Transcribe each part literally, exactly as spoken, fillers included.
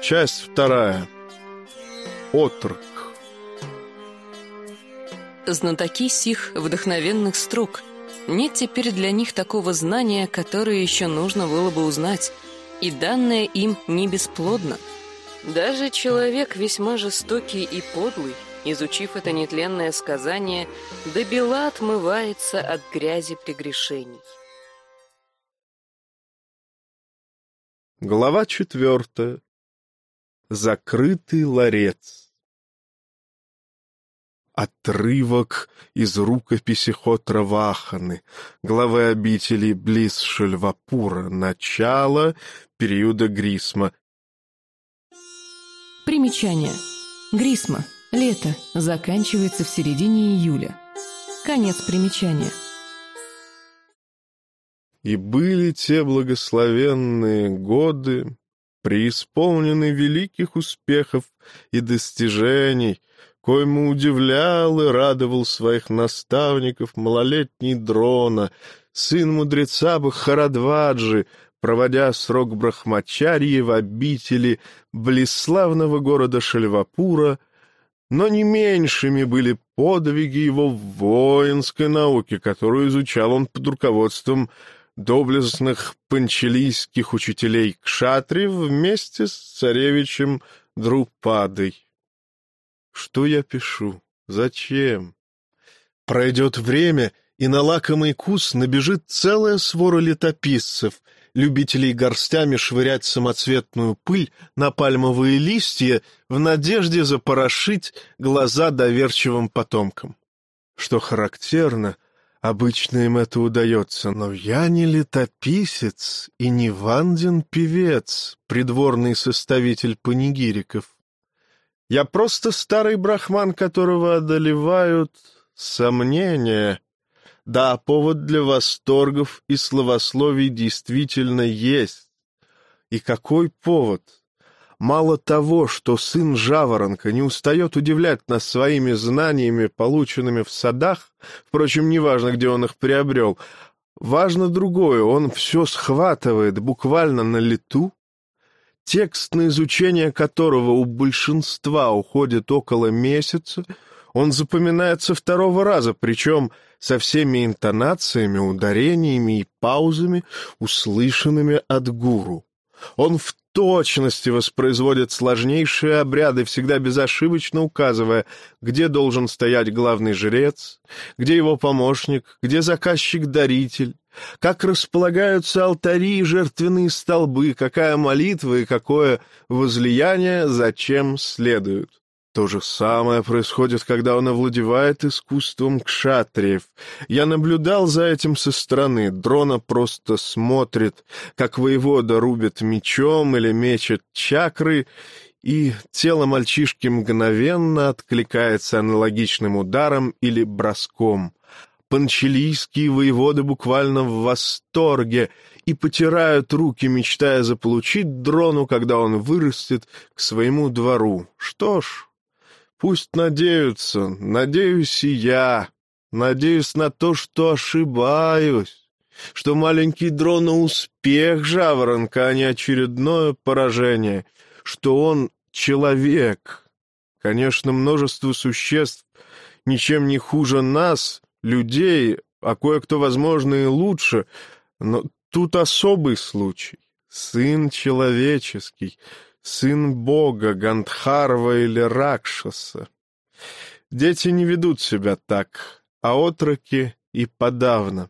Часть вторая. Отрок. Знатоки сих вдохновенных строк. Нет теперь для них такого знания, которое еще нужно было бы узнать, и данное им не бесплодно. Даже человек весьма жестокий и подлый, изучив это нетленное сказание, добела отмывается от грязи прегрешений. Глава четвертая. Закрытый ларец. Отрывок из рукописи Хотра Ваханы, главы обители близ Шельвапура, начало периода Грисма. Примечание. Грисма. Лето. Заканчивается в середине июля. Конец примечания. И были те благословенные годы, преисполнены великих успехов и достижений, коему удивлял и радовал своих наставников малолетний Дрона, сын мудреца Бхарадваджи, проводя срок брахмачарьи в обители близ славного города Шельвапура, но не меньшими были подвиги его в воинской науке, которую изучал он под руководством доблестных панчалийских учителей кшатри вместе с царевичем Друпадой. Что я пишу? Зачем? Пройдет время, и на лакомый кус набежит целая свора летописцев, любителей горстями швырять самоцветную пыль на пальмовые листья в надежде запорошить глаза доверчивым потомкам. Что характерно, обычно им это удается, но я не летописец и не Вандин-певец, придворный составитель панигириков. Я просто старый брахман, которого одолевают сомнения. Да, повод для восторгов и словословий действительно есть. И какой повод? Мало того, что сын Жаворонка не устает удивлять нас своими знаниями, полученными в садах, впрочем, неважно, где он их приобрел, важно другое, он все схватывает буквально на лету, текст, на изучение которого у большинства уходит около месяца, он запоминается второго раза, причем со всеми интонациями, ударениями и паузами, услышанными от гуру. Он в точности воспроизводит сложнейшие обряды, всегда безошибочно указывая, где должен стоять главный жрец, где его помощник, где заказчик-даритель, как располагаются алтари и жертвенные столбы, какая молитва и какое возлияние зачем следует. То же самое происходит, когда он овладевает искусством кшатриев. Я наблюдал за этим со стороны. Дрона просто смотрит, как воевода рубит мечом или мечет чакры, и тело мальчишки мгновенно откликается аналогичным ударом или броском. Панчалийские воеводы буквально в восторге и потирают руки, мечтая заполучить Дрону, когда он вырастет, к своему двору. Что ж, пусть надеются, надеюсь и я, надеюсь на то, что ошибаюсь, что маленький Дрона — успех Жаворонка, а не очередное поражение, что он человек. Конечно, множество существ ничем не хуже нас, людей, а кое-кто, возможно, и лучше, но тут особый случай. Сын человеческий, сын Бога, Гандхарва или Ракшаса. Дети не ведут себя так, а отроки и подавно.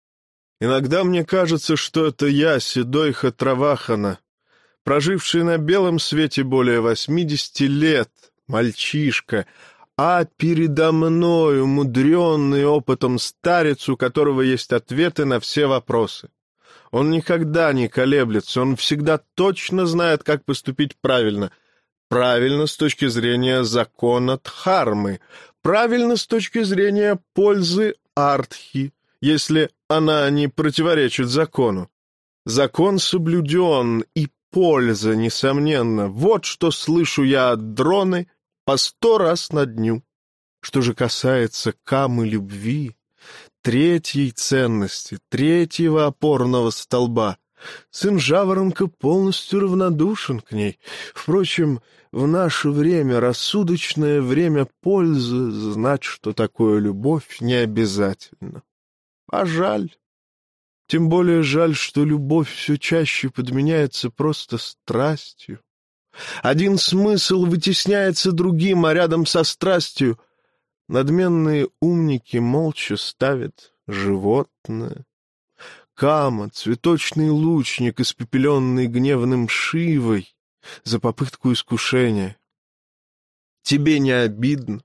Иногда мне кажется, что это я, седой Хатравахана, проживший на белом свете более восьмидесяти лет, мальчишка, а передо мной умудренный опытом старец, у которого есть ответы на все вопросы. Он никогда не колеблется, он всегда точно знает, как поступить правильно. Правильно с точки зрения закона дхармы, правильно с точки зрения пользы артхи, если она не противоречит закону. Закон соблюден, и польза, несомненно. Вот что слышу я от Дроны по сто раз на дню. Что же касается камы любви, третьей ценности, третьего опорного столба, Сын Жаворонка полностью равнодушен к ней. Впрочем, в наше время, рассудочное время пользы, знать, что такое любовь, не обязательно. А жаль. Тем более жаль, что любовь все чаще подменяется просто страстью. Один смысл вытесняется другим, а рядом со страстью надменные умники молча ставят животное. Кама, цветочный лучник, испепеленный гневным Шивой за попытку искушения. Тебе не обидно?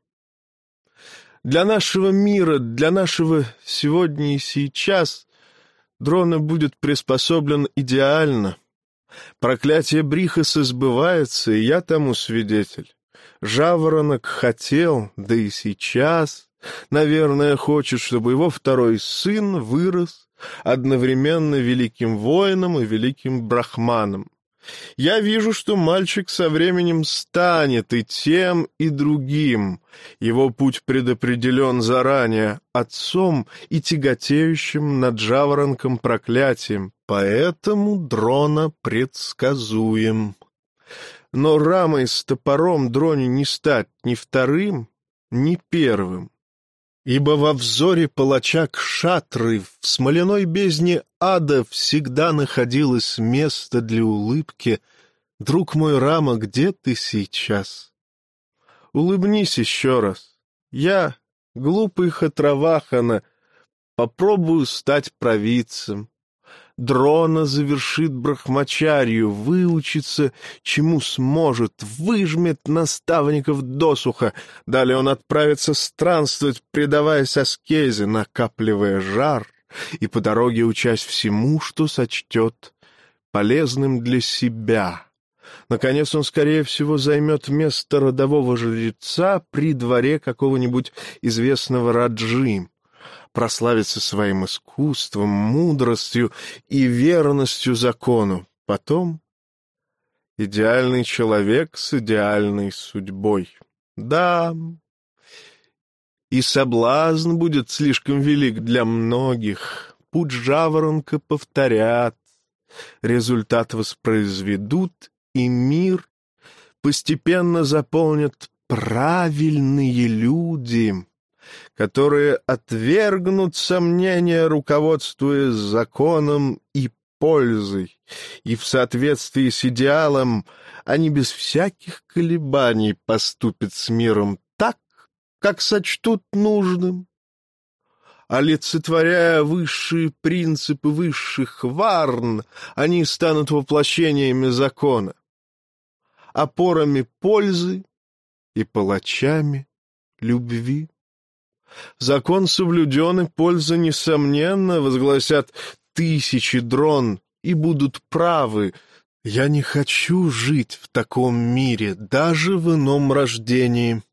Для нашего мира, для нашего сегодня и сейчас Дрона будет приспособлен идеально. Проклятие Брихаса сбывается, и я тому свидетель. Жаворонок хотел, да и сейчас, наверное, хочет, чтобы его второй сын вырос одновременно великим воином и великим брахманом. Я вижу, что мальчик со временем станет и тем, и другим. Его путь предопределен заранее отцом и тяготеющим над жаворонком проклятием, поэтому Дрона предсказуем. Но рамой с топором Дроне не стать ни вторым, ни первым. Ибо во взоре палача Кшатры в смоляной бездне ада всегда находилось место для улыбки. Друг мой, Рама, где ты сейчас? Улыбнись еще раз. Я, глупый Хатравахана, попробую стать провидцем. Дрона завершит брахмачарью, выучится, чему сможет, выжмет наставников досуха. Далее он отправится странствовать, предаваясь аскезе, накапливая жар, и по дороге учась всему, что сочтет полезным для себя. Наконец он, скорее всего, займет место родового жреца при дворе какого-нибудь известного раджи. Прославится своим искусством, мудростью и верностью закону. Потом идеальный человек с идеальной судьбой. Да, и соблазн будет слишком велик для многих. Путь жаворонка повторят, результат воспроизведут, и мир постепенно заполнят правильные люди, которые отвергнут сомнения, руководствуясь законом и пользой, и в соответствии с идеалом они без всяких колебаний поступят с миром так, как сочтут нужным. Олицетворяя высшие принципы высших варн, они станут воплощениями закона, опорами пользы и палачами любви. Закон соблюден, и польза, несомненно, возгласят тысячи дрон и будут правы. Я не хочу жить в таком мире, даже в ином рождении.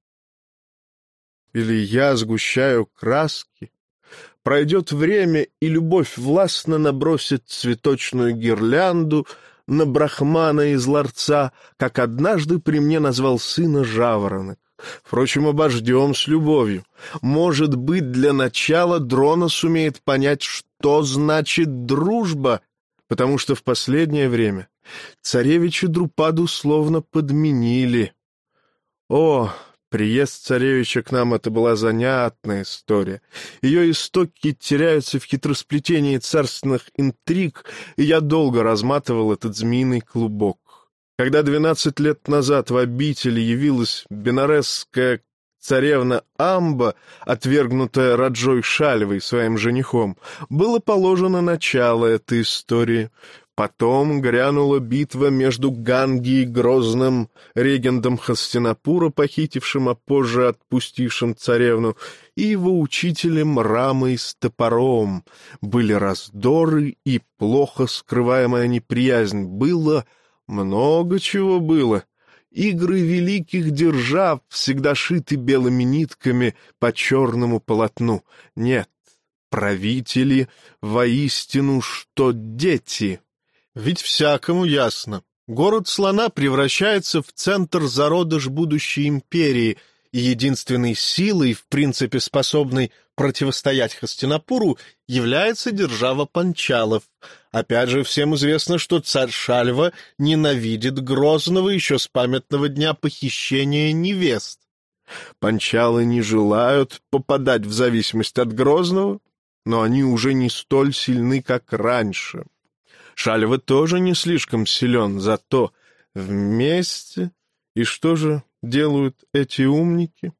Или я сгущаю краски, пройдет время, и любовь властно набросит цветочную гирлянду на брахмана из ларца, как однажды при мне назвал сына жаворонок. Впрочем, обождем с любовью. Может быть, для начала Дрона сумеет понять, что значит дружба, потому что в последнее время царевича Друпаду словно подменили. О, приезд царевича к нам — это была занятная история. Ее истоки теряются в хитросплетении царственных интриг, и я долго разматывал этот змеиный клубок. Когда двенадцать лет назад в обители явилась бенаресская царевна Амба, отвергнутая Раджой Шальвой, своим женихом, было положено начало этой истории. Потом грянула битва между Ганги и Грозным, регентом Хастинапура, похитившим, а позже отпустившим царевну, и его учителем Рамой с топором. Были раздоры и плохо скрываемая неприязнь. Было много чего было. Игры великих держав всегда шиты белыми нитками по черному полотну. Нет, правители воистину что дети. Ведь всякому ясно. Город слона превращается в центр зародыш будущей империи, и единственной силой, в принципе способной противостоять Хастинапуру, является держава Панчалов. Опять же, всем известно, что царь Шальва ненавидит Грозного еще с памятного дня похищения невест. Панчалы не желают попадать в зависимость от Грозного, но они уже не столь сильны, как раньше. Шальва тоже не слишком силен, зато вместе... И что же делают эти умники?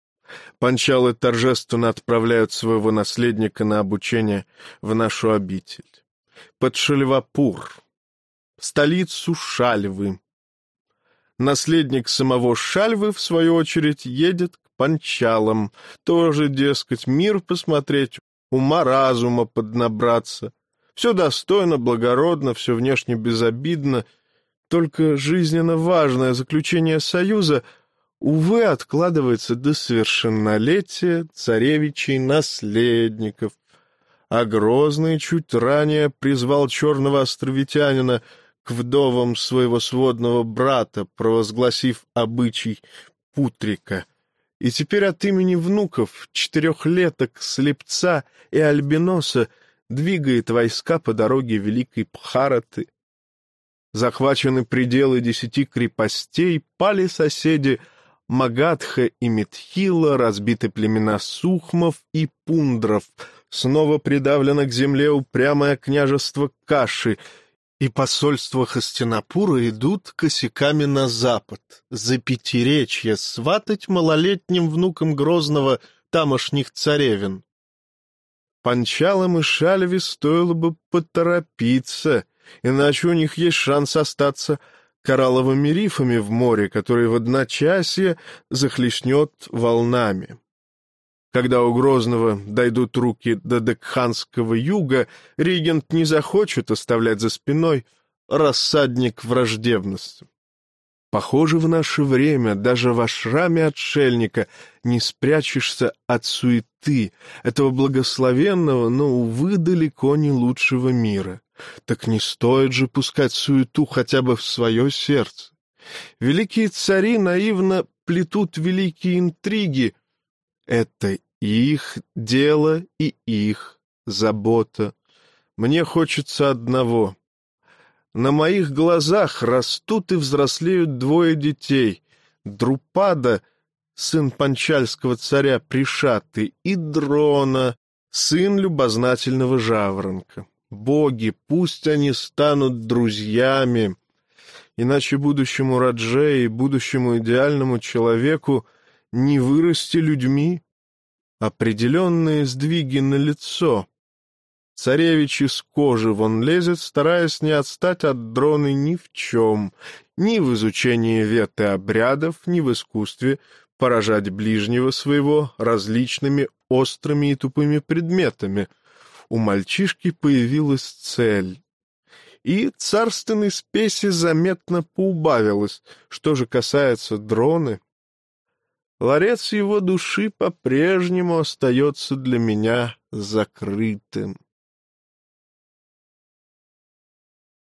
Панчалы торжественно отправляют своего наследника на обучение в нашу обитель. Под Шальвапур, столицу Шальвы. Наследник самого Шальвы, в свою очередь, едет к Панчалам, тоже, дескать, мир посмотреть, ума-разума поднабраться. Все достойно, благородно, все внешне безобидно, только жизненно важное заключение союза, увы, откладывается до совершеннолетия царевичей-наследников. А Грозный чуть ранее призвал черного островитянина к вдовам своего сводного брата, провозгласив обычай Путрика. И теперь от имени внуков, четырехлеток, слепца и альбиноса двигает войска по дороге Великой Бхараты. Захвачены пределы десяти крепостей, пали соседи Магадха и Митхила, разбиты племена Сухмов и Пундров, снова придавлено к земле упрямое княжество Каши, и посольства Хастинапура идут косяками на запад, за Пятиречье, сватать малолетним внукам Грозного тамошних царевин. Панчалам и Шальве стоило бы поторопиться, иначе у них есть шанс остаться коралловыми рифами в море, которые в одночасье захлестнет волнами. Когда у Грозного дойдут руки до Декханского юга, регент не захочет оставлять за спиной рассадник враждебности. Похоже, в наше время даже в ашраме отшельника не спрячешься от суеты этого благословенного, но, увы, далеко не лучшего мира. Так не стоит же пускать суету хотя бы в свое сердце. Великие цари наивно плетут великие интриги. Это их дело и их забота. Мне хочется одного. На моих глазах растут и взрослеют двое детей. Друпада, сын панчальского царя Пришаты, и Дрона, сын любознательного жаворонка. Боги, пусть они станут друзьями, иначе будущему Радже и будущему идеальному человеку не вырасти людьми. Определенные сдвиги на лицо. Царевич из кожи вон лезет, стараясь не отстать от Дроны ни в чем, ни в изучении вет и обрядов, ни в искусстве поражать ближнего своего различными острыми и тупыми предметами. У мальчишки появилась цель. И царственной спеси заметно поубавилось. Что же касается Дроны, ларец его души по-прежнему остается для меня закрытым.